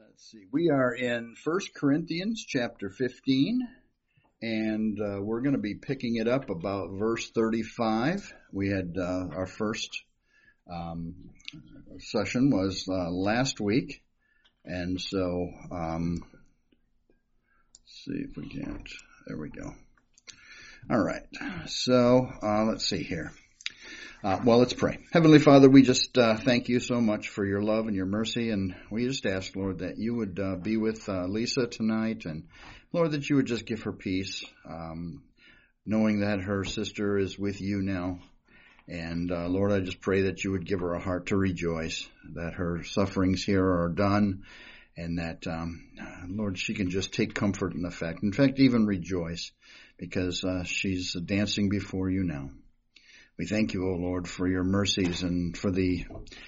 Let's see. We are in 1 Corinthians chapter 15, and we're going to be picking it up about verse 35. We had our first session was last week, and so let's see if we can't. There we go. All right. So let's see here. Let's pray. Heavenly Father, we just thank you so much for your love and your mercy, and we just ask, Lord, that you would be with Lisa tonight, and Lord, that you would just give her peace, knowing that her sister is with you now. And Lord, I just pray that you would give her a heart to rejoice, that her sufferings here are done, and that, Lord, she can just take comfort in the fact, even rejoice, because she's dancing before you now. We thank you, O Lord, for your mercies and for the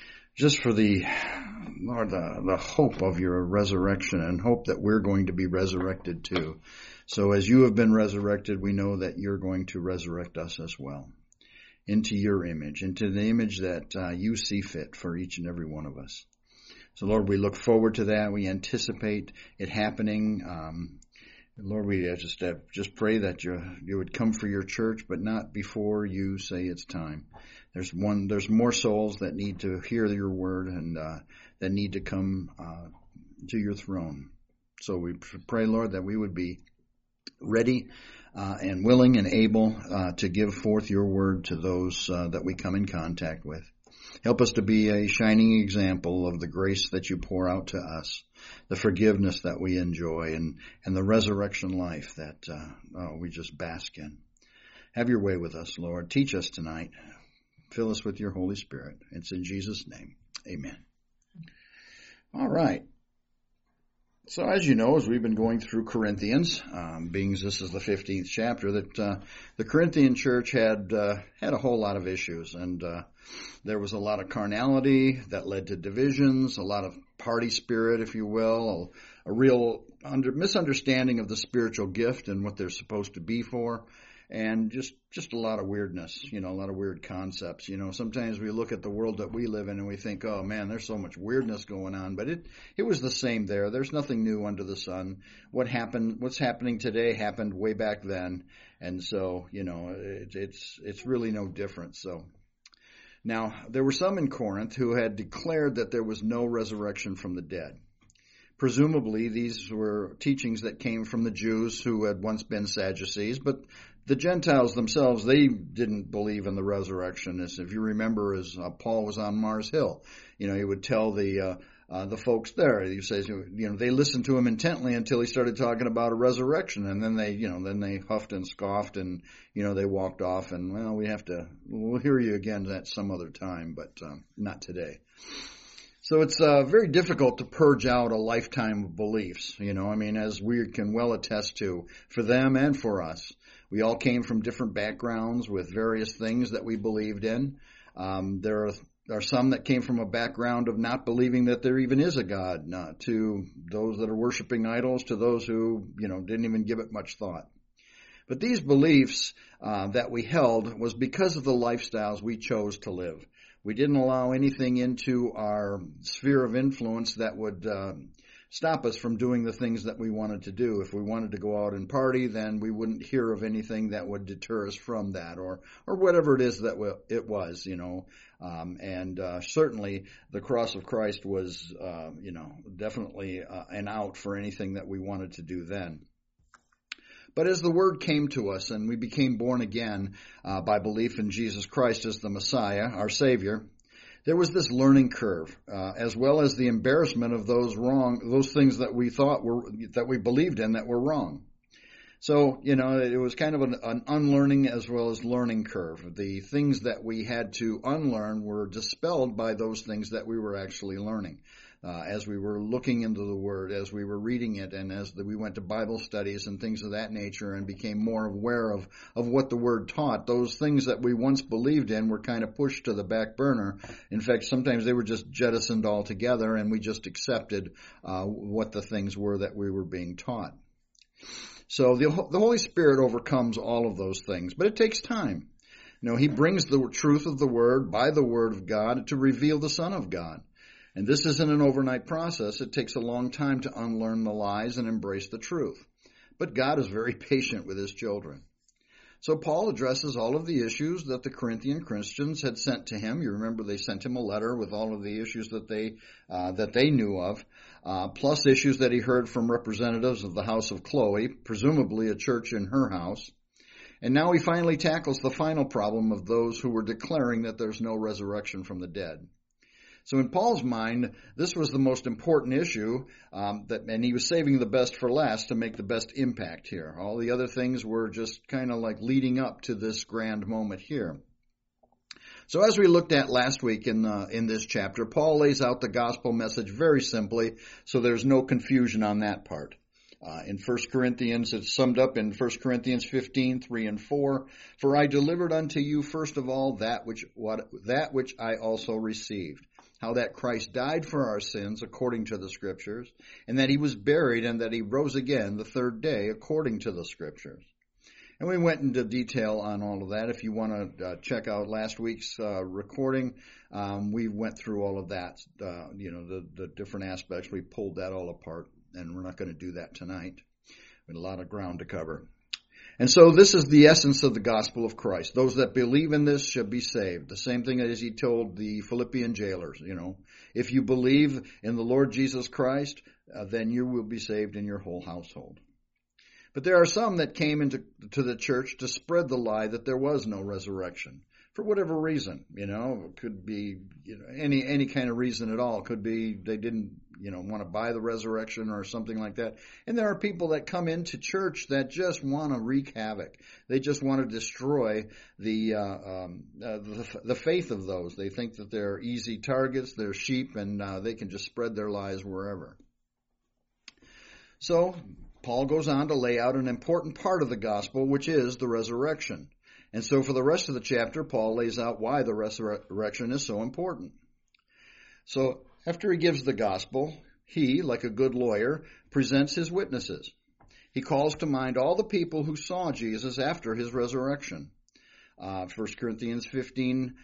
Lord, the hope of your resurrection and hope that we're going to be resurrected too. So as you have been resurrected, we know that you're going to resurrect us as well into your image, into the image that you see fit for each and every one of us. So Lord, we look forward to that. We anticipate it happening. Lord, we just pray that you would come for your church, but not before you say it's time. There's more souls that need to hear your word and that need to come to your throne. So we pray, Lord, that we would be ready and willing and able to give forth your word to those that we come in contact with. Help us to be a shining example of the grace that you pour out to us, the forgiveness that we enjoy, and the resurrection life that we just bask in. Have your way with us, Lord. Teach us tonight. Fill us with your Holy Spirit. It's in Jesus' name. Amen. All right. So as you know, as we've been going through Corinthians, being this is the 15th chapter, that the Corinthian church had a whole lot of issues, and there was a lot of carnality that led to divisions, a lot of party spirit, if you will, a real misunderstanding of the spiritual gift and what they're supposed to be for, and just a lot of weirdness, a lot of weird concepts. Sometimes we look at the world that we live in and we think, oh man, there's so much weirdness going on, but it was the same there. There's nothing new under the sun. What's happening today happened way back then, and so, it's really no different. So now, there were some in Corinth who had declared that there was no resurrection from the dead. Presumably, these were teachings that came from the Jews who had once been Sadducees, but the Gentiles themselves, they didn't believe in the resurrection. As if you remember, as Paul was on Mars Hill, he would tell the folks there, he says, they listened to him intently until he started talking about a resurrection, and then they huffed and scoffed, and they walked off, and we'll hear you again at some other time, but not today. So it's very difficult to purge out a lifetime of beliefs, as we can well attest to, for them and for us. We all came from different backgrounds with various things that we believed in. There are some that came from a background of not believing that there even is a God, to those that are worshiping idols, to those who, didn't even give it much thought. But these beliefs that we held was because of the lifestyles we chose to live. We didn't allow anything into our sphere of influence that would stop us from doing the things that we wanted to do. If we wanted to go out and party, then we wouldn't hear of anything that would deter us from that, or whatever it is that it was, and certainly the cross of Christ was, definitely an out for anything that we wanted to do then. But as the word came to us and we became born again by belief in Jesus Christ as the Messiah, our Savior, there was this learning curve, as well as the embarrassment of those things that we that we believed in that were wrong. So, it was kind of an unlearning as well as learning curve. The things that we had to unlearn were dispelled by those things that we were actually learning. As we were looking into the Word, as we were reading it, and as we went to Bible studies and things of that nature and became more aware of what the Word taught, those things that we once believed in were kind of pushed to the back burner. In fact, sometimes they were just jettisoned altogether, and we just accepted what the things were that we were being taught. So the Holy Spirit overcomes all of those things, but it takes time. He brings the truth of the Word by the Word of God to reveal the Son of God. And this isn't an overnight process. It takes a long time to unlearn the lies and embrace the truth. But God is very patient with his children. So Paul addresses all of the issues that the Corinthian Christians had sent to him. You remember they sent him a letter with all of the issues that they knew of, plus issues that he heard from representatives of the house of Chloe, presumably a church in her house. And now he finally tackles the final problem of those who were declaring that there's no resurrection from the dead. So in Paul's mind, this was the most important issue, and he was saving the best for last to make the best impact here. All the other things were just kind of like leading up to this grand moment here. So as we looked at last week in this chapter, Paul lays out the gospel message very simply, so there's no confusion on that part. In 1 Corinthians, it's summed up in 1 Corinthians 15, 3 and 4. For I delivered unto you first of all that which I also received, how that Christ died for our sins according to the Scriptures, and that he was buried, and that he rose again the third day according to the Scriptures. And we went into detail on all of that. If you want to check out last week's recording, we went through all of that, the different aspects. We pulled that all apart, and we're not going to do that tonight. We had a lot of ground to cover. And so this is the essence of the gospel of Christ. Those that believe in this shall be saved. The same thing as he told the Philippian jailers, if you believe in the Lord Jesus Christ, then you will be saved in your whole household. But there are some that came into the church to spread the lie that there was no resurrection. For whatever reason, it could be any kind of reason at all. It could be they didn't want to buy the resurrection or something like that. And there are people that come into church that just want to wreak havoc. They just want to destroy the faith of those. They think that they're easy targets, they're sheep, and they can just spread their lies wherever. So Paul goes on to lay out an important part of the gospel, which is the resurrection. And so for the rest of the chapter, Paul lays out why the resurrection is so important. So after he gives the gospel, he, like a good lawyer, presents his witnesses. He calls to mind all the people who saw Jesus after his resurrection. 1 Corinthians 15,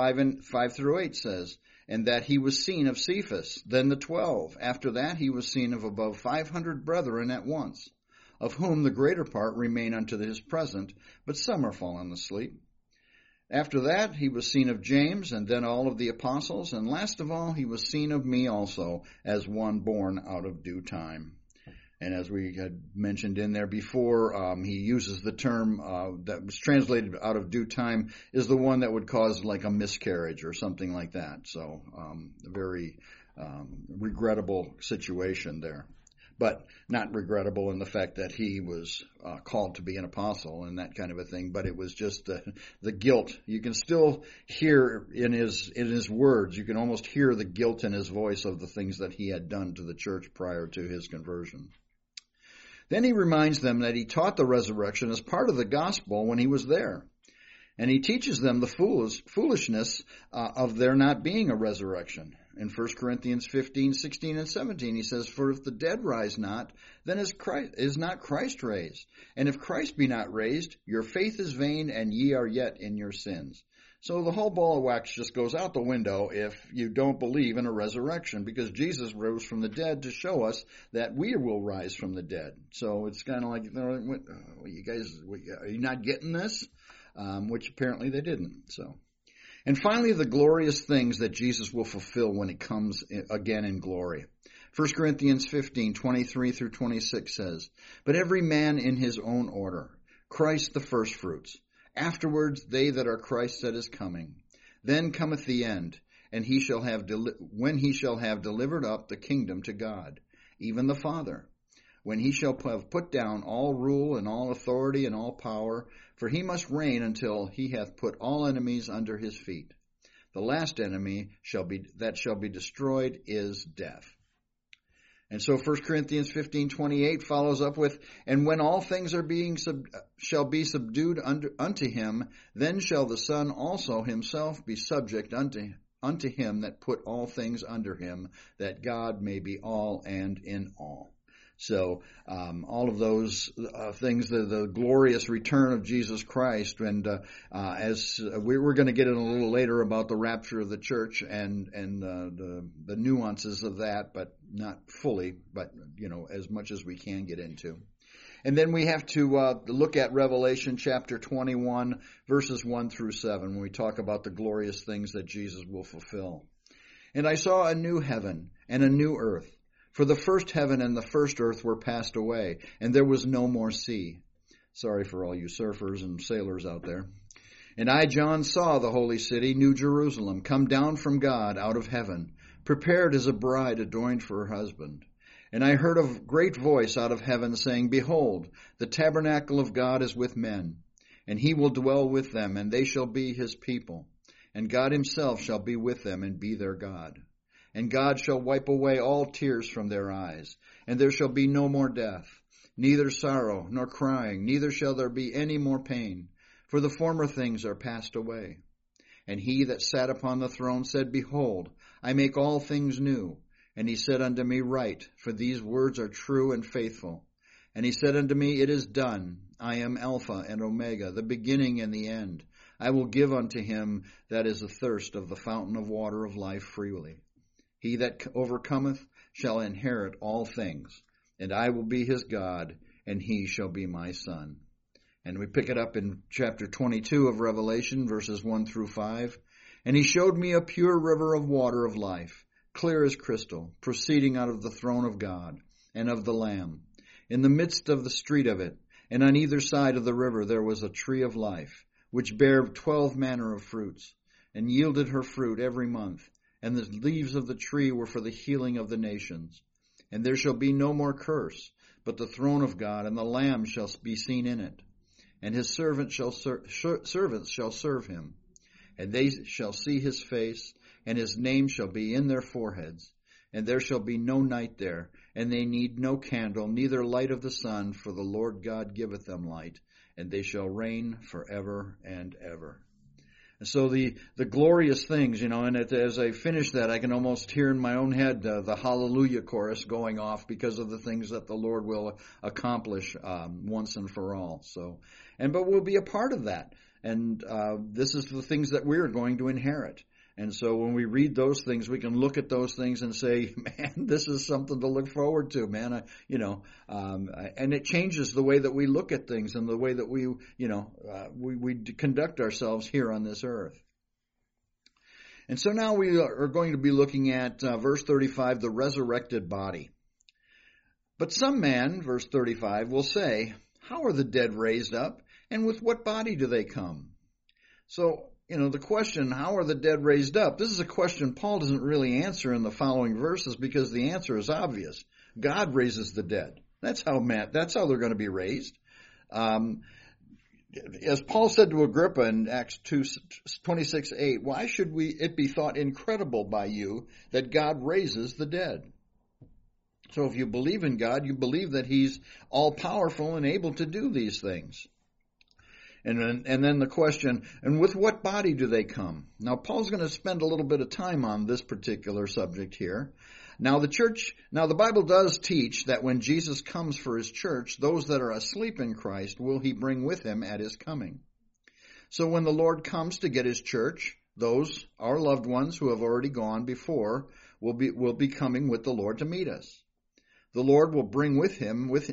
5 through 8 says, and that he was seen of Cephas, then the 12. After that he was seen of above 500 brethren at once, of whom the greater part remain unto his present, but some are fallen asleep. After that he was seen of James, and then all of the apostles, and last of all he was seen of me also, as one born out of due time. And as we had mentioned in there before, he uses the term that was translated out of due time is the one that would cause like a miscarriage or something like that. So a very regrettable situation there. But not regrettable in the fact that he was called to be an apostle and that kind of a thing, but it was just the guilt. You can still hear in his words, you can almost hear the guilt in his voice of the things that he had done to the church prior to his conversion. Then he reminds them that he taught the resurrection as part of the gospel when he was there. And he teaches them the foolishness of there not being a resurrection. In 1 Corinthians 15, 16, and 17, he says, for if the dead rise not, then is not Christ raised. And if Christ be not raised, your faith is vain, and ye are yet in your sins. So the whole ball of wax just goes out the window if you don't believe in a resurrection, because Jesus rose from the dead to show us that we will rise from the dead. So it's kind of like, you guys, are you not getting this? Which apparently they didn't. So, and finally, the glorious things that Jesus will fulfill when he comes again in glory. 1 Corinthians 15, 23 through 26 says, but every man in his own order, Christ the firstfruits. Afterwards, they that are Christ that is coming. Then cometh the end, and when he shall have delivered up the kingdom to God, even the Father, when he shall have put down all rule and all authority and all power, for he must reign until he hath put all enemies under his feet. The last enemy that shall be destroyed is death. And so 1 Corinthians 15:28 follows up with, and when all things are shall be subdued unto him, then shall the Son also himself be subject unto him that put all things under him, that God may be all and in all. So all of those things, the glorious return of Jesus Christ, and as we're going to get in a little later about the rapture of the church and the nuances of that, but not fully, but as much as we can get into. And then we have to look at Revelation chapter 21, verses 1 through 7, when we talk about the glorious things that Jesus will fulfill. And I saw a new heaven and a new earth. For the first heaven and the first earth were passed away, and there was no more sea. Sorry for all you surfers and sailors out there. And I, John, saw the holy city, New Jerusalem, come down from God out of heaven, prepared as a bride adorned for her husband. And I heard a great voice out of heaven saying, Behold, the tabernacle of God is with men, and he will dwell with them, and they shall be his people. And God himself shall be with them and be their God. And God shall wipe away all tears from their eyes, and there shall be no more death, neither sorrow nor crying, neither shall there be any more pain, for the former things are passed away. And he that sat upon the throne said, Behold, I make all things new. And he said unto me, Write, for these words are true and faithful. And he said unto me, It is done. I am Alpha and Omega, the beginning and the end. I will give unto him that is athirst of the fountain of water of life freely. He that overcometh shall inherit all things, and I will be his God, and he shall be my son. And we pick it up in chapter 22 of Revelation, verses 1 through 5. And he showed me a pure river of water of life, clear as crystal, proceeding out of the throne of God and of the Lamb. In the midst of the street of it, and on either side of the river, there was a tree of life, which bare 12 manner of fruits, and yielded her fruit every month. And the leaves of the tree were for the healing of the nations. And there shall be no more curse, but the throne of God and the Lamb shall be seen in it. And his servants shall serve him. And they shall see his face, and his name shall be in their foreheads. And there shall be no night there, and they need no candle, neither light of the sun, for the Lord God giveth them light, and they shall reign forever and ever. And so the glorious things, and as I finish that, I can almost hear in my own head the hallelujah chorus going off because of the things that the Lord will accomplish once and for all. But we'll be a part of that. And this is the things that we're going to inherit. And so when we read those things, we can look at those things and say, man, this is something to look forward to, man. And it changes the way that we look at things and the way that we conduct ourselves here on this earth. And so now we are going to be looking at verse 35, the resurrected body. But some man, verse 35, will say, how are the dead raised up, and with what body do they come? So, the question, how are the dead raised up? This is a question Paul doesn't really answer in the following verses because the answer is obvious. God raises the dead. That's how they're going to be raised. As Paul said to Agrippa in Acts 26:8, why should it be thought incredible by you that God raises the dead? So if you believe in God, you believe that he's all-powerful and able to do these things. And then the question, and with what body do they come? Now, Paul's going to spend a little bit of time on this particular subject here. Now, the Bible does teach that when Jesus comes for his church, those that are asleep in Christ will he bring with him at his coming. So when the Lord comes to get his church, those, our loved ones who have already gone before, will be coming with the Lord to meet us. The Lord will bring with him with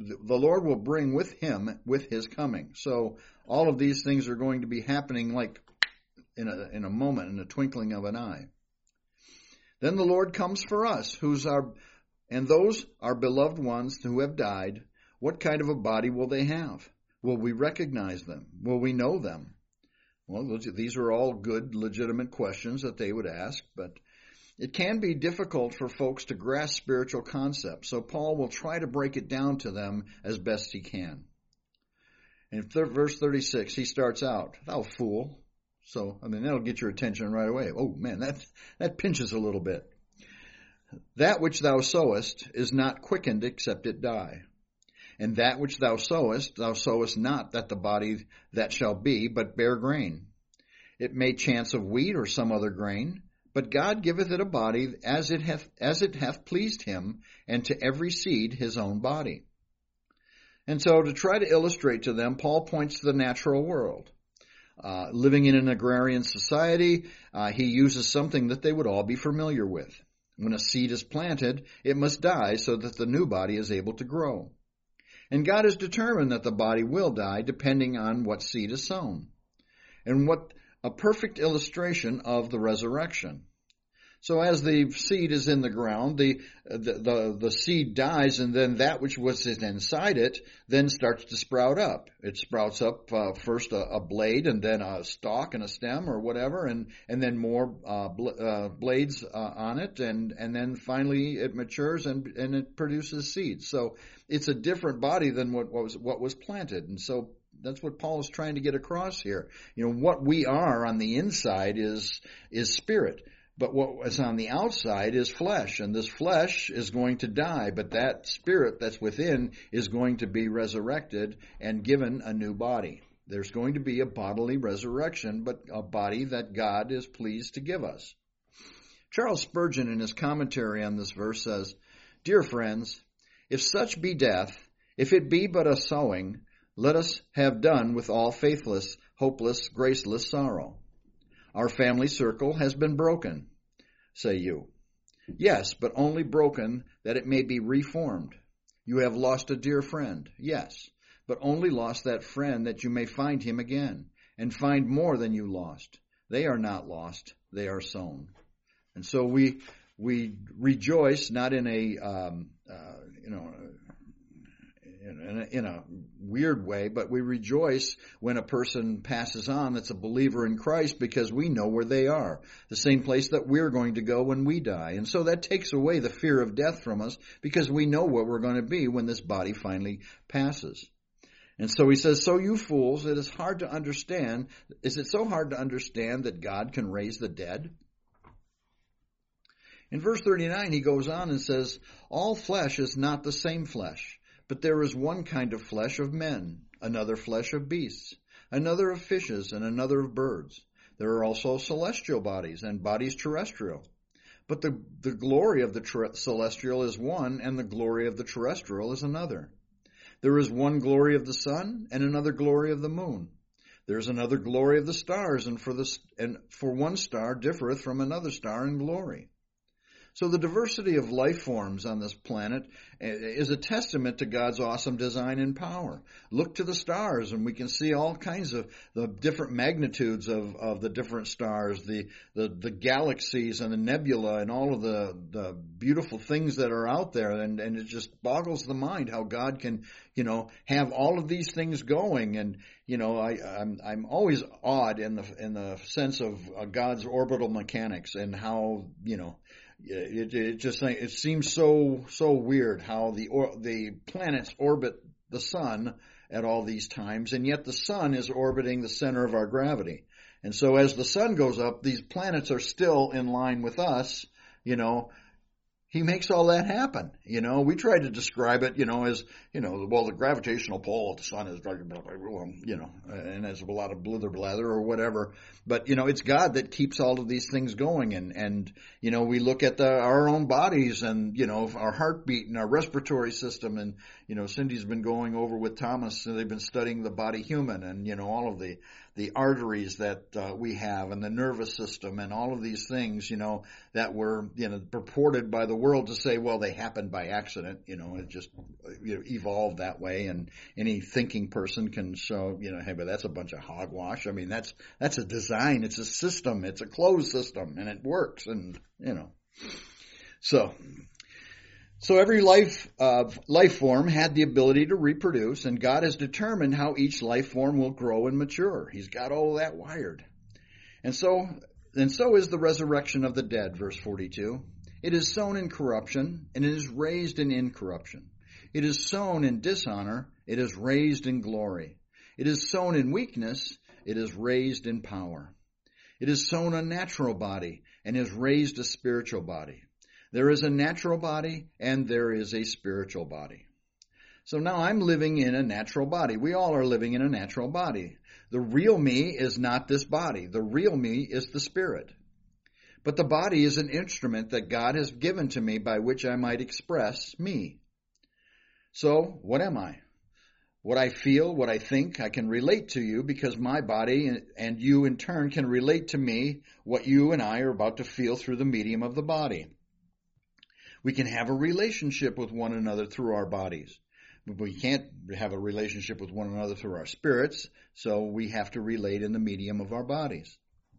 his coming. So all of these things are going to be happening like in a moment, in a twinkling of an eye. Then the Lord comes for us, and those our beloved ones who have died. What kind of a body will they have? Will we recognize them? Will we know them? Well, these are all good, legitimate questions that they would ask, but it can be difficult for folks to grasp spiritual concepts, so Paul will try to break it down to them as best he can. In verse 36, he starts out, thou fool. So, that'll get your attention right away. Oh, man, that pinches a little bit. That which thou sowest is not quickened except it die. And that which thou sowest not that the body that shall be, but bear grain. It may chance of wheat or some other grain, But God giveth it a body as it hath pleased him, and to every seed his own body. And so to try to illustrate to them, Paul points to the natural world. Living in an agrarian society, he uses something that they would all be familiar with. When a seed is planted, it must die so that the new body is able to grow. And God has determined that the body will die depending on what seed is sown. And what a perfect illustration of the resurrection. So as the seed is in the ground, the seed dies, and then that which was inside it then starts to sprout up. It sprouts up first a blade, and then a stalk and a stem or whatever, and then more blades on it, and then finally it matures and it produces seeds. So it's a different body than what was planted, and so that's what Paul is trying to get across here. What we are on the inside is spirit. But what is on the outside is flesh, and this flesh is going to die, but that spirit that's within is going to be resurrected and given a new body. There's going to be a bodily resurrection, but a body that God is pleased to give us. Charles Spurgeon, in his commentary on this verse, says, "Dear friends, if such be death, if it be but a sowing, let us have done with all faithless, hopeless, graceless sorrow. Our family circle has been broken, say you. Yes, but only broken that it may be reformed. You have lost a dear friend, yes, but only lost that friend that you may find him again, and find more than you lost. They are not lost, they are sown." And so we rejoice not in in a weird way, but we rejoice when a person passes on that's a believer in Christ, because we know where they are, the same place that we're going to go when we die. And so that takes away the fear of death from us, because we know where we're going to be when this body finally passes. And so he says, "So you fools, it is hard to understand. Is it so hard to understand that God can raise the dead?" In verse 39, he goes on and says, "All flesh is not the same flesh, but there is one kind of flesh of men, another flesh of beasts, another of fishes, and another of birds. There are also celestial bodies and bodies terrestrial. But the glory of the celestial is one, and the glory of the terrestrial is another. There is one glory of the sun, and another glory of the moon. There is another glory of the stars, and for one star differeth from another star in glory." So the diversity of life forms on this planet is a testament to God's awesome design and power. Look to the stars, and we can see all kinds of the different magnitudes of the different stars, the galaxies and the nebula and all of the beautiful things that are out there. And it just boggles the mind how God can, have all of these things going. And, I'm always awed in the sense of God's orbital mechanics, and how, it seems so weird how the planets orbit the sun at all these times, and yet the sun is orbiting the center of our gravity. And so as the sun goes up, these planets are still in line with us. He makes all that happen. We try to describe it, as, the gravitational pull of the sun is, and there's a lot of blather or whatever. But, it's God that keeps all of these things going. And we look at our own bodies and, our heartbeat and our respiratory system. And, Cindy's been going over with Thomas, and they've been studying the body human, and, all of the arteries that we have, and the nervous system, and all of these things, that were, purported by the world to say, well, they happened by accident, it just evolved that way, and any thinking person can show, hey, but that's a bunch of hogwash. I mean, that's a design, it's a system, it's a closed system, and it works, and So every life form had the ability to reproduce, and God has determined how each life form will grow and mature. He's got all that wired. And so is the resurrection of the dead, verse 42. It is sown in corruption, and it is raised in incorruption. It is sown in dishonor, it is raised in glory. It is sown in weakness, it is raised in power. It is sown a natural body, and is raised a spiritual body. There is a natural body, and there is a spiritual body. So now I'm living in a natural body. We all are living in a natural body. The real me is not this body. The real me is the spirit. But the body is an instrument that God has given to me by which I might express me. So, what am I? What I feel, what I think, I can relate to you because my body and you in turn can relate to me what you and I are about to feel through the medium of the body. We can have a relationship with one another through our bodies. We can't have a relationship with one another through our spirits, so we have to relate in the medium of our bodies.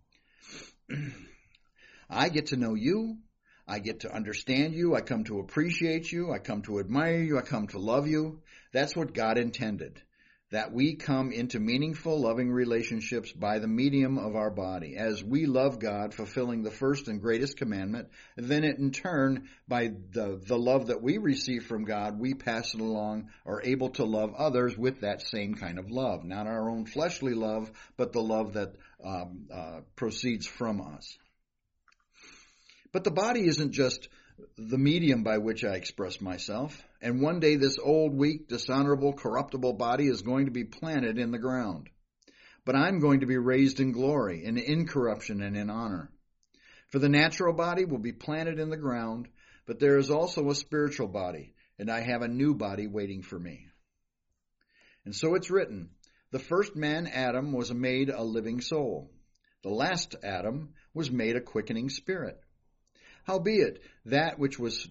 I get to know you. I get to understand you. I come to appreciate you. I come to admire you. I come to love you. That's what God intended, that we come into meaningful, loving relationships by the medium of our body. As we love God, fulfilling the first and greatest commandment, then in turn, by the love that we receive from God, we pass it along, are able to love others with that same kind of love. Not our own fleshly love, but the love that proceeds from us. But the body isn't just the medium by which I express myself. And one day this old, weak, dishonorable, corruptible body is going to be planted in the ground. But I'm going to be raised in glory, in incorruption, and in honor. For the natural body will be planted in the ground, but there is also a spiritual body, and I have a new body waiting for me. And so it's written, the first man, Adam, was made a living soul. The last Adam was made a quickening spirit. Howbeit, that which was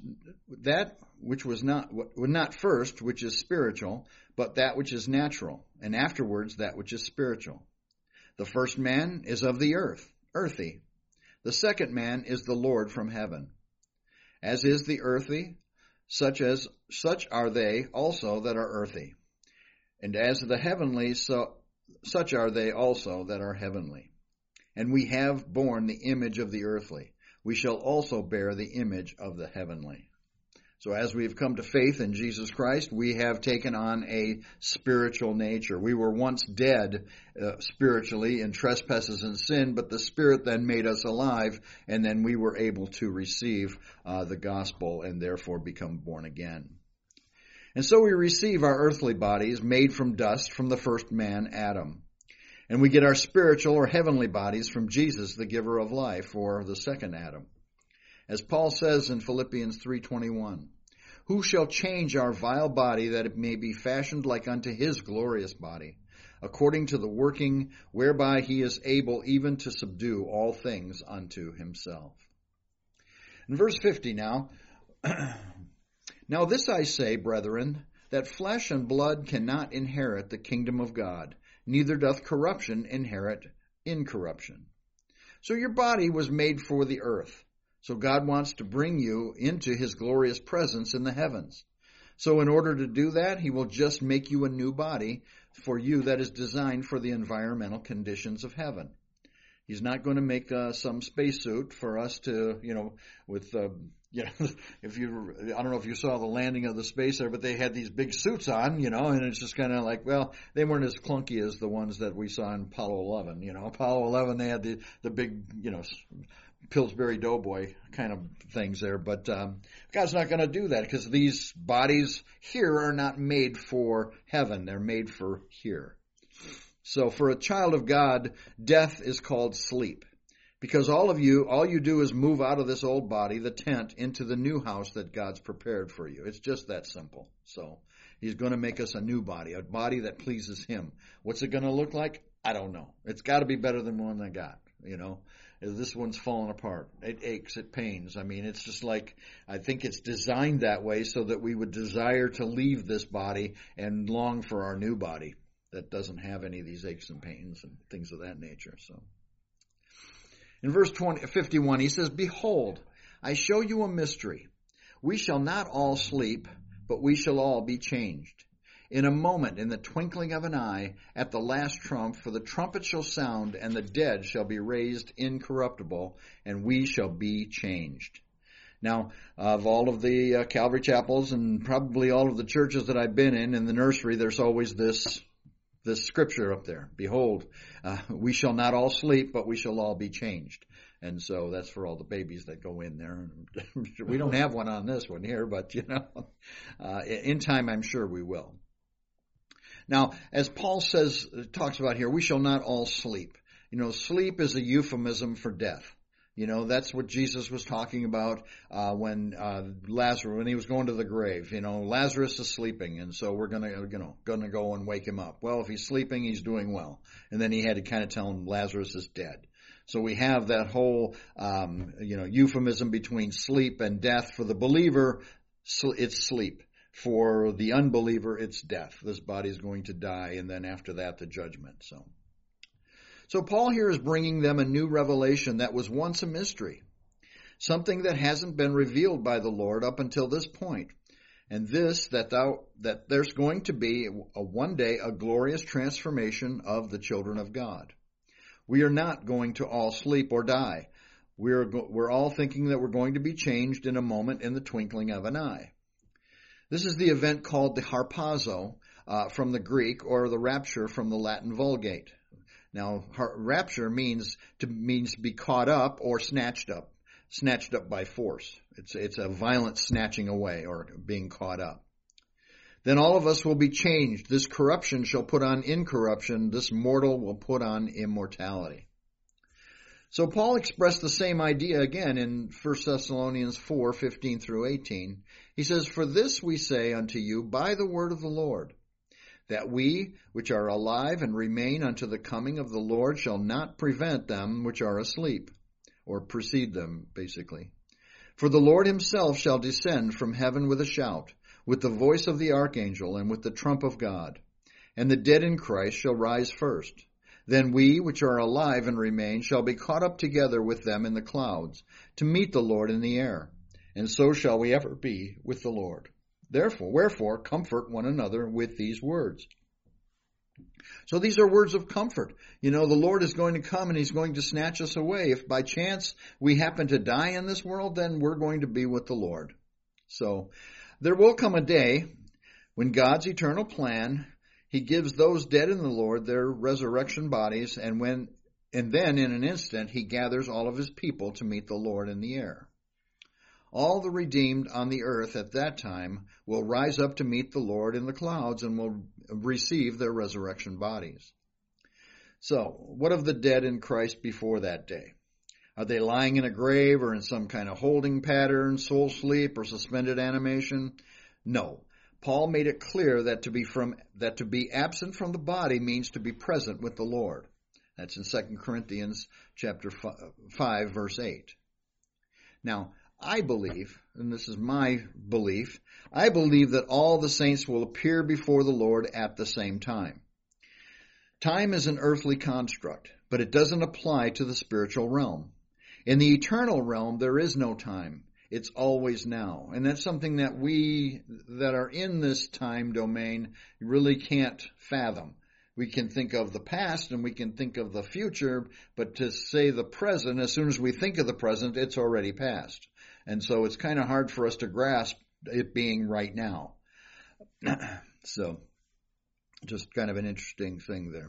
not first, which is spiritual, but that which is natural, and afterwards that which is spiritual. The first man is of the earth, earthy. The second man is the Lord from heaven. As is the earthy, such are they also that are earthy. And as the heavenly, such are they also that are heavenly. And we have borne the image of the earthly. We shall also bear the image of the heavenly. So as we've come to faith in Jesus Christ, we have taken on a spiritual nature. We were once dead spiritually in trespasses and sin, but the Spirit then made us alive, and then we were able to receive the gospel and therefore become born again. And so we receive our earthly bodies made from dust from the first man, Adam. And we get our spiritual or heavenly bodies from Jesus, the giver of life, or the second Adam. As Paul says in Philippians 3:21, who shall change our vile body that it may be fashioned like unto his glorious body, according to the working whereby he is able even to subdue all things unto himself. In verse 50 now, now this I say, brethren, that flesh and blood cannot inherit the kingdom of God, neither doth corruption inherit incorruption. So your body was made for the earth. So God wants to bring you into his glorious presence in the heavens. So in order to do that, he will just make you a new body for you that is designed for the environmental conditions of heaven. He's not going to make some spacesuit for us to, with if you, I don't know if you saw the landing of the space there, but they had these big suits on, and it's just kind of like, well, they weren't as clunky as the ones that we saw in Apollo 11. Apollo 11, they had the big, Pillsbury Doughboy kind of things there, but God's not going to do that because these bodies here are not made for heaven. They're made for here. So for a child of God, death is called sleep. Because all you do is move out of this old body, the tent, into the new house that God's prepared for you. It's just that simple. So he's going to make us a new body, a body that pleases him. What's it going to look like? I don't know. It's got to be better than the one I got, This one's falling apart. It aches, it pains. I mean, it's just like, I think it's designed that way so that we would desire to leave this body and long for our new body that doesn't have any of these aches and pains and things of that nature. So in verse 51, he says, behold, I show you a mystery. We shall not all sleep, but we shall all be changed. In a moment, in the twinkling of an eye, at the last trump, for the trumpet shall sound, and the dead shall be raised incorruptible, and we shall be changed. Now, of all of the Calvary chapels and probably all of the churches that I've been in the nursery, there's always this scripture up there. Behold, we shall not all sleep, but we shall all be changed. And so that's for all the babies that go in there. We don't have one on this one here, but in time I'm sure we will. Now, as Paul talks about here, we shall not all sleep. Sleep is a euphemism for death. That's what Jesus was talking about when Lazarus, when he was going to the grave. Lazarus is sleeping, and so we're gonna go and wake him up. Well, if he's sleeping, he's doing well. And then he had to kind of tell him Lazarus is dead. So we have that whole euphemism between sleep and death. For the believer, it's sleep. For the unbeliever, it's death. This body is going to die, and then after that, the judgment. So Paul here is bringing them a new revelation that was once a mystery, something that hasn't been revealed by the Lord up until this point. And this, that there's going to be one day a glorious transformation of the children of God. We are not going to all sleep or die. We're all thinking that we're going to be changed in a moment, in the twinkling of an eye. This is the event called the harpazo from the Greek, or the rapture from the Latin Vulgate. Now, rapture means to be caught up or snatched up by force. It's a violent snatching away or being caught up. Then all of us will be changed. This corruption shall put on incorruption. This mortal will put on immortality. So Paul expressed the same idea again in 1 Thessalonians 4:15 through 18. He says, "For this we say unto you by the word of the Lord, that we which are alive and remain unto the coming of the Lord shall not prevent them which are asleep," or precede them, basically. "For the Lord himself shall descend from heaven with a shout, with the voice of the archangel, and with the trump of God. And the dead in Christ shall rise first. Then we which are alive and remain shall be caught up together with them in the clouds, to meet the Lord in the air. And so shall we ever be with the Lord. Wherefore, comfort one another with these words." So these are words of comfort. The Lord is going to come and he's going to snatch us away. If by chance we happen to die in this world, then we're going to be with the Lord. So there will come a day when God's eternal plan, he gives those dead in the Lord their resurrection bodies, and then in an instant he gathers all of his people to meet the Lord in the air. All the redeemed on the earth at that time will rise up to meet the Lord in the clouds and will receive their resurrection bodies. So, what of the dead in Christ before that day? Are they lying in a grave or in some kind of holding pattern, soul sleep, or suspended animation? No. Paul made it clear that to be absent from the body means to be present with the Lord. That's in 2 Corinthians chapter 5, verse 8. Now, I believe, and this is my belief, I believe that all the saints will appear before the Lord at the same time. Time is an earthly construct, but it doesn't apply to the spiritual realm. In the eternal realm, there is no time. It's always now. And that's something that we that are in this time domain really can't fathom. We can think of the past and we can think of the future, but to say the present, as soon as we think of the present, it's already past. And so it's kind of hard for us to grasp it being right now. So, just kind of an interesting thing there.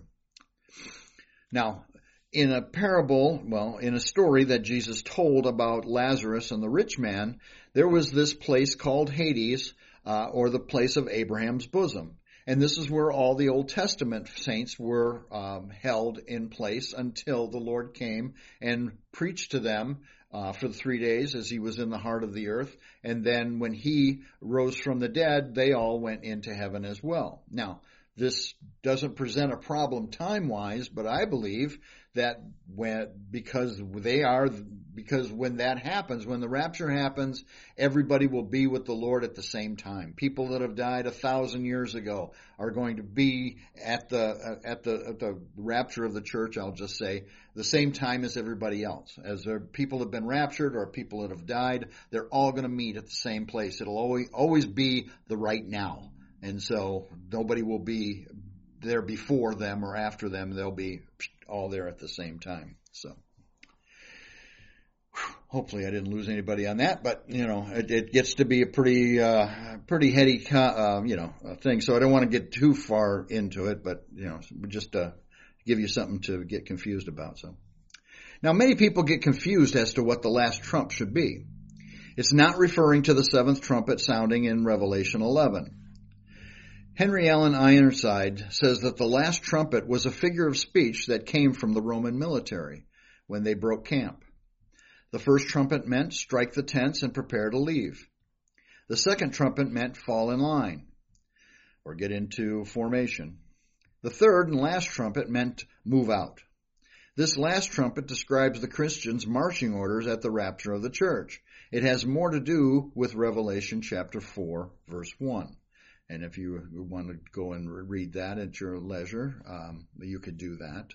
Now, in a parable, in a story that Jesus told about Lazarus and the rich man, there was this place called Hades, or the place of Abraham's bosom. And this is where all the Old Testament saints were held in place until the Lord came and preached to them for the 3 days as he was in the heart of the earth. And then when he rose from the dead, they all went into heaven as well. Now, this doesn't present a problem time-wise, but I believe that because when that happens, when the rapture happens, everybody will be with the Lord at the same time. People that have died 1,000 years ago are going to be at the rapture of the church, I'll just say, the same time as everybody else. As there people have been raptured or people that have died, they're all going to meet at the same place. It'll always be the right now. And so nobody will be there before them or after them. They'll be all there at the same time. So hopefully I didn't lose anybody on that, but it gets to be a pretty heady thing. So I don't want to get too far into it, but just give you something to get confused about. So now many people get confused as to what the last trump should be. It's not referring to the seventh trumpet sounding in Revelation 11. Henry Allen Ironside says that the last trumpet was a figure of speech that came from the Roman military when they broke camp. The first trumpet meant strike the tents and prepare to leave. The second trumpet meant fall in line or get into formation. The third and last trumpet meant move out. This last trumpet describes the Christians' marching orders at the rapture of the church. It has more to do with Revelation chapter 4, verse 1. And if you want to go and read that at your leisure, you could do that.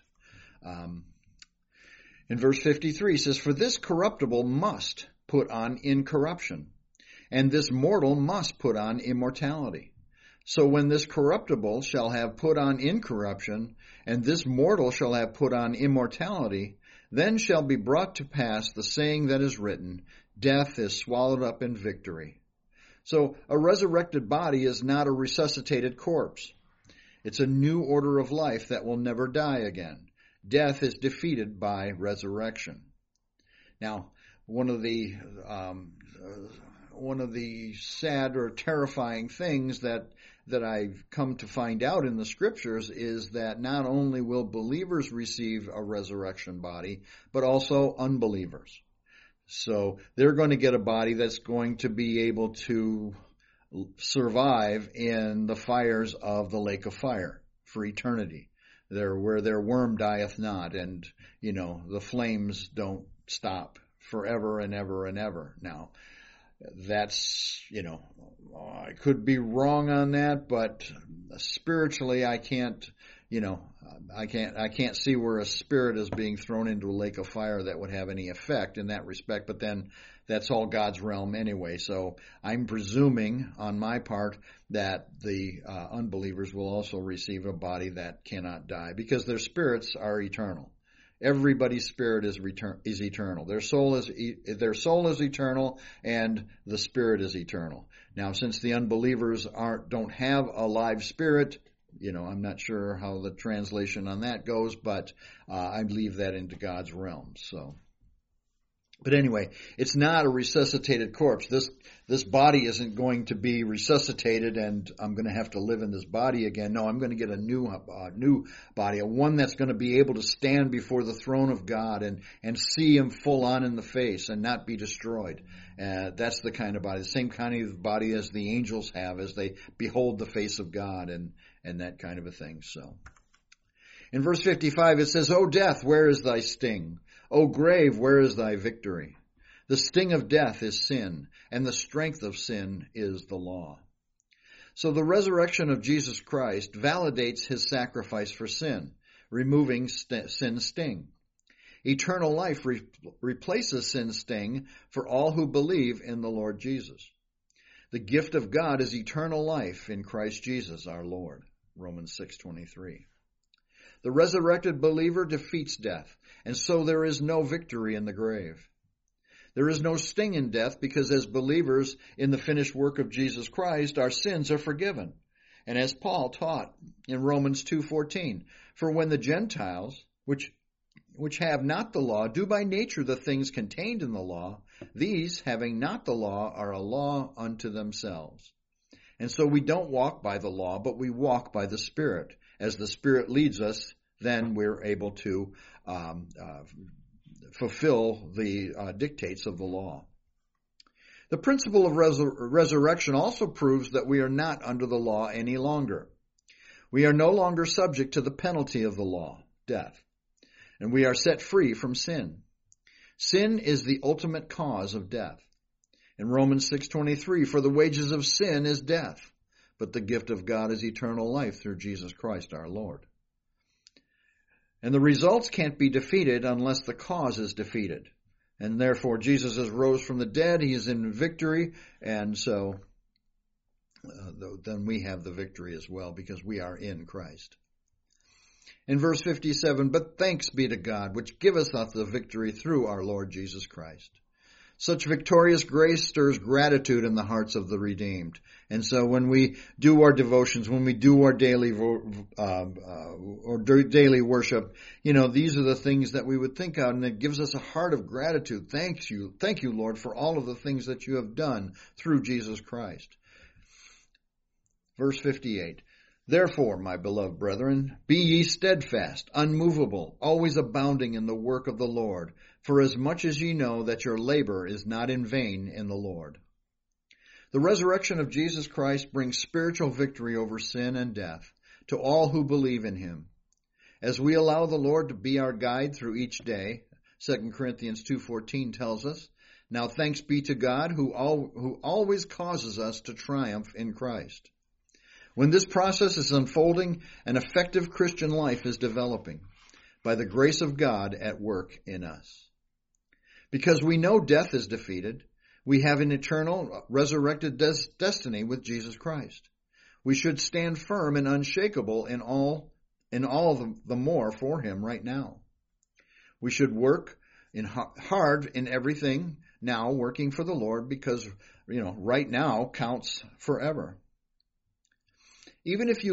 In verse 53 it says, "For this corruptible must put on incorruption, and this mortal must put on immortality. So when this corruptible shall have put on incorruption, and this mortal shall have put on immortality, then shall be brought to pass the saying that is written, Death is swallowed up in victory." So a resurrected body is not a resuscitated corpse. It's a new order of life that will never die again. Death is defeated by resurrection. Now, one of the sad or terrifying things that I've come to find out in the scriptures is that not only will believers receive a resurrection body, but also unbelievers. So they're going to get a body that's going to be able to survive in the fires of the lake of fire for eternity. Where their worm dieth not, and, the flames don't stop forever and ever and ever. Now, that's, I could be wrong on that, but spiritually I can't see where a spirit is being thrown into a lake of fire that would have any effect in that respect, but then that's all God's realm anyway. So I'm presuming on my part that the unbelievers will also receive a body that cannot die because their spirits are eternal. Everybody's spirit is eternal. Their soul is eternal, and the spirit is eternal. Now, since the unbelievers don't have a live spirit, I'm not sure how the translation on that goes, but I leave that into God's realm. But anyway, it's not a resuscitated corpse. This body isn't going to be resuscitated and I'm going to have to live in this body again. No, I'm going to get a new body, one that's going to be able to stand before the throne of God and see Him full on in the face and not be destroyed. That's the kind of body, the same kind of body as the angels have as they behold the face of God and that kind of a thing. So, in verse 55 it says, "O death, where is thy sting? O grave, where is thy victory? The sting of death is sin, and the strength of sin is the law." So the resurrection of Jesus Christ validates His sacrifice for sin, removing sin's sting. Eternal life replaces sin's sting for all who believe in the Lord Jesus. The gift of God is eternal life in Christ Jesus our Lord. Romans 6:23. The resurrected believer defeats death, and so there is no victory in the grave. There is no sting in death because as believers in the finished work of Jesus Christ, our sins are forgiven. And as Paul taught in Romans 2:14, "For when the Gentiles, which have not the law, do by nature the things contained in the law, these, having not the law, are a law unto themselves." And so we don't walk by the law, but we walk by the Spirit. As the Spirit leads us, then we're able to fulfill the dictates of the law. The principle of resurrection also proves that we are not under the law any longer. We are no longer subject to the penalty of the law, death, and we are set free from sin. Sin is the ultimate cause of death. In Romans 6:23, "For the wages of sin is death, but the gift of God is eternal life through Jesus Christ our Lord." And the results can't be defeated unless the cause is defeated. And therefore Jesus has rose from the dead, He is in victory, and so then we have the victory as well because we are in Christ. In verse 57, "But thanks be to God, which giveth us the victory through our Lord Jesus Christ." Such victorious grace stirs gratitude in the hearts of the redeemed. And so when we do our devotions, when we do our daily worship, these are the things that we would think of, and it gives us a heart of gratitude. Thank you, Lord, for all of the things that you have done through Jesus Christ. Verse 58, Therefore, my beloved brethren, be ye steadfast, unmovable, always abounding in the work of the Lord, for as much as ye know that your labor is not in vain in the Lord. The resurrection of Jesus Christ brings spiritual victory over sin and death to all who believe in him. As we allow the Lord to be our guide through each day, 2 Corinthians 2:14 tells us, now thanks be to God who always causes us to triumph in Christ. When this process is unfolding, an effective Christian life is developing by the grace of God at work in us. Because we know death is defeated, we have an eternal resurrected destiny with Jesus Christ. We should stand firm and unshakable in all the more for him right now. We should work hard in everything now, working for the Lord, because right now counts forever. Even if your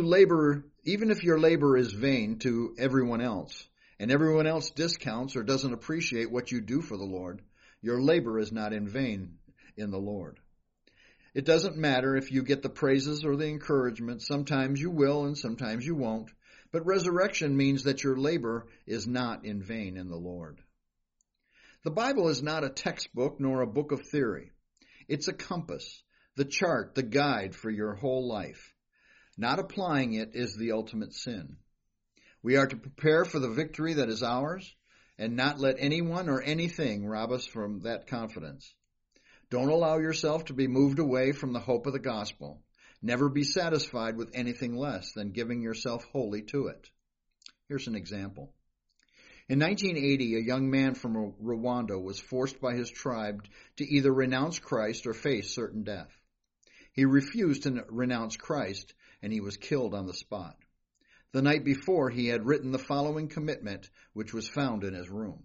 labor is vain to everyone else, and everyone else discounts or doesn't appreciate what you do for the Lord, your labor is not in vain in the Lord. It doesn't matter if you get the praises or the encouragement. Sometimes you will and sometimes you won't. But resurrection means that your labor is not in vain in the Lord. The Bible is not a textbook nor a book of theory. It's a compass, the chart, the guide for your whole life. Not applying it is the ultimate sin. We are to prepare for the victory that is ours and not let anyone or anything rob us from that confidence. Don't allow yourself to be moved away from the hope of the gospel. Never be satisfied with anything less than giving yourself wholly to it. Here's an example. In 1980, a young man from Rwanda was forced by his tribe to either renounce Christ or face certain death. He refused to renounce Christ, and he was killed on the spot. The night before, he had written the following commitment, which was found in his room.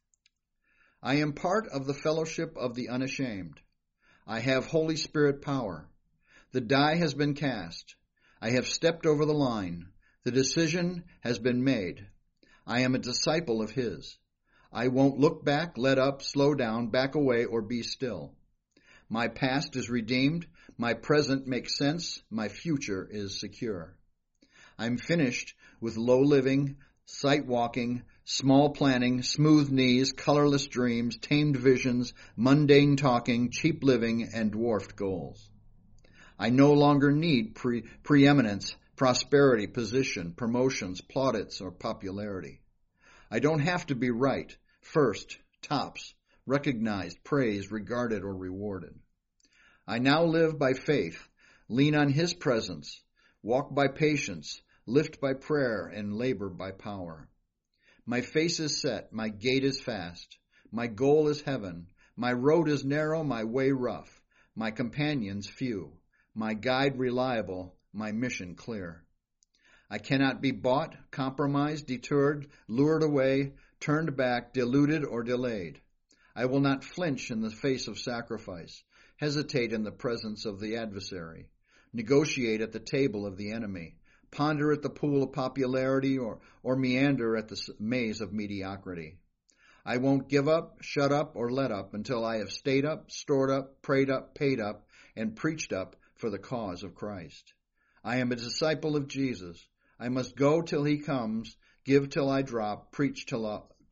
I am part of the fellowship of the unashamed. I have Holy Spirit power. The die has been cast. I have stepped over the line. The decision has been made. I am a disciple of his. I won't look back, let up, slow down, back away, or be still. My past is redeemed. My present makes sense. My future is secure. I'm finished with low living, sight walking, small planning, smooth knees, colorless dreams, tamed visions, mundane talking, cheap living, and dwarfed goals. I no longer need preeminence, prosperity, position, promotions, plaudits, or popularity. I don't have to be right, first, tops, recognized, praised, regarded, or rewarded. I now live by faith, lean on his presence, walk by patience, lift by prayer, and labor by power. My face is set, my gait is fast, my goal is heaven, my road is narrow, my way rough, my companions few, my guide reliable, my mission clear. I cannot be bought, compromised, deterred, lured away, turned back, deluded, or delayed. I will not flinch in the face of sacrifice, hesitate in the presence of the adversary, negotiate at the table of the enemy, ponder at the pool of popularity, or meander at the maze of mediocrity. I won't give up, shut up, or let up until I have stayed up, stored up, prayed up, paid up, and preached up for the cause of Christ. I am a disciple of Jesus. I must go till he comes, give till I drop, preach till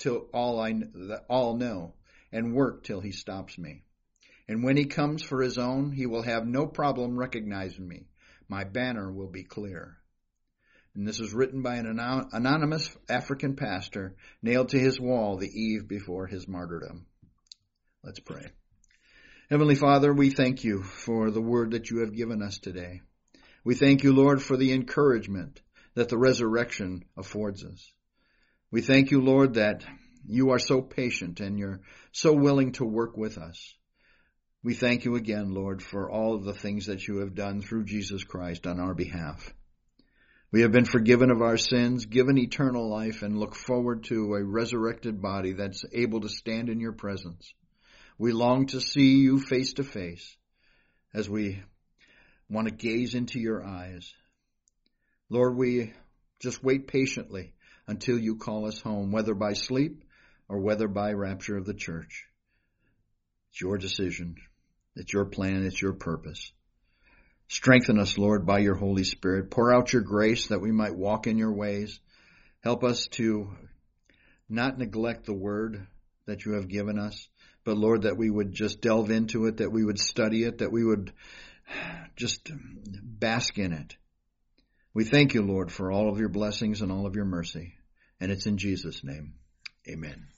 all know, and work till he stops me. And when he comes for his own, he will have no problem recognizing me. My banner will be clear. And this is written by an anonymous African pastor nailed to his wall the eve before his martyrdom. Let's pray. Heavenly Father, we thank you for the word that you have given us today. We thank you, Lord, for the encouragement that the resurrection affords us. We thank you, Lord, that you are so patient and you're so willing to work with us. We thank you again, Lord, for all of the things that you have done through Jesus Christ on our behalf. We have been forgiven of our sins, given eternal life, and look forward to a resurrected body that's able to stand in your presence. We long to see you face to face as we want to gaze into your eyes. Lord, we just wait patiently until you call us home, whether by sleep or whether by rapture of the church. It's your decision. It's your plan. It's your purpose. Strengthen us, Lord, by your Holy Spirit. Pour out your grace that we might walk in your ways. Help us to not neglect the word that you have given us, but Lord, that we would just delve into it, that we would study it, that we would just bask in it. We thank you, Lord, for all of your blessings and all of your mercy. And it's in Jesus' name. Amen.